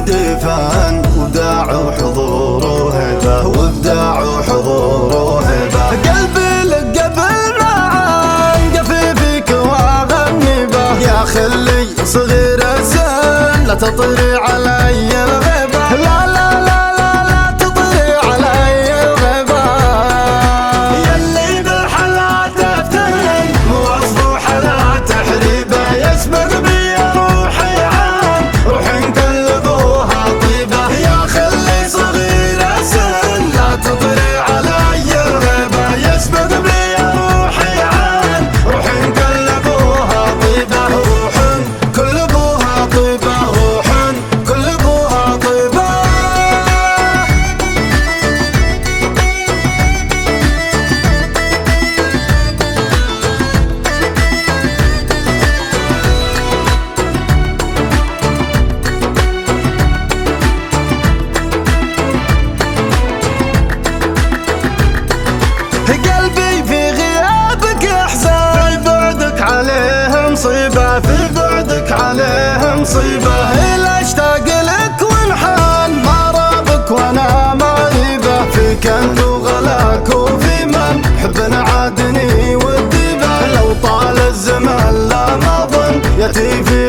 دفن وابداع وحضور وهبة، وابداع وحضور وهبة. قلبي لك قبل ما انقفي فيك واغني به، يا خلي صغير السن لا تطري علي الغيبة، لا لا لا لا لا تطري علي الغيبة. يلي بالحلا تفتني موصف حلا تحريبه، يسبق بي روحي عن روح نقلبوها طيبة، يا خلي صغير السن لا تطري علي الغيبة، يسبق بي روحي عن روح نقلبوها طيبة، روح كلبوها طيبة، روح كلبوها طيبة. قلبي في غيابك احزان، في بعدك عليه مصيبة، في بعدك عليه مصيبة. إلا اشتاق لك وانحان ما رابك وانا معيبة، فيك انت وغلاك وفي من حبنا عادني والديبة، لو طال الزمن لا ما ظن ياتي في